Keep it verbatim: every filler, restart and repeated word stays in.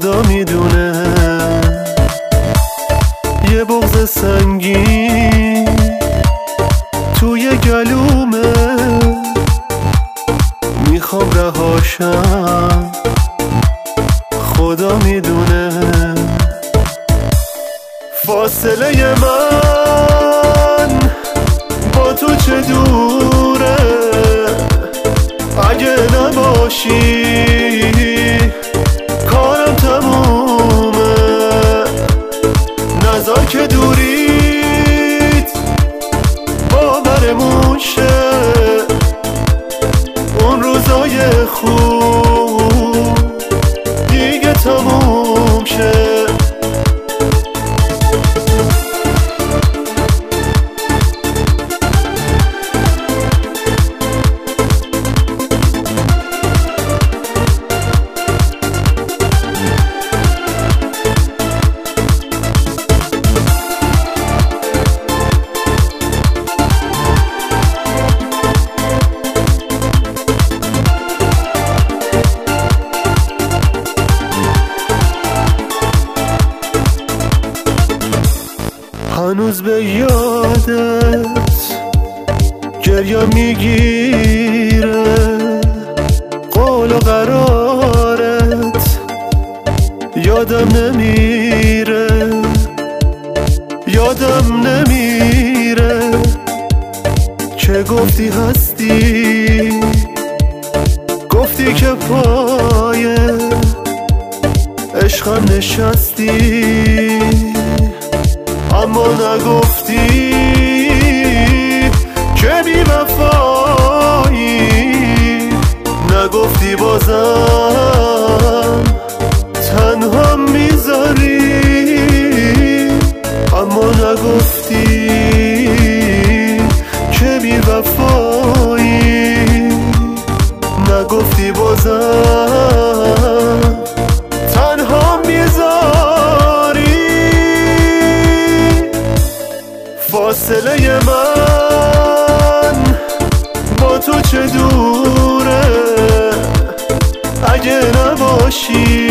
خدا میدونه یه بغض سنگین توی گلومه، میخوام رهاشم خدا میدونه. فاصله من با تو چه دوره، اگه نباشی کارم تمومه. نذار که دوریت باورمون شه، اون روزای خوب دیگه تموم شه. هنوز به یادت گریه میگیره، قول و قرارت یادم نمیره، یادم نمیره که گفتی هستی، گفتی که پای عشقم نشستی، اما نگفتی که بی وفایی، نگفتی بازم تنها میذاری، اما نگفتی که بی وفایی، نگفتی بازم تنها میذاری. فاصله من با تو چه دوره، اگه نباشی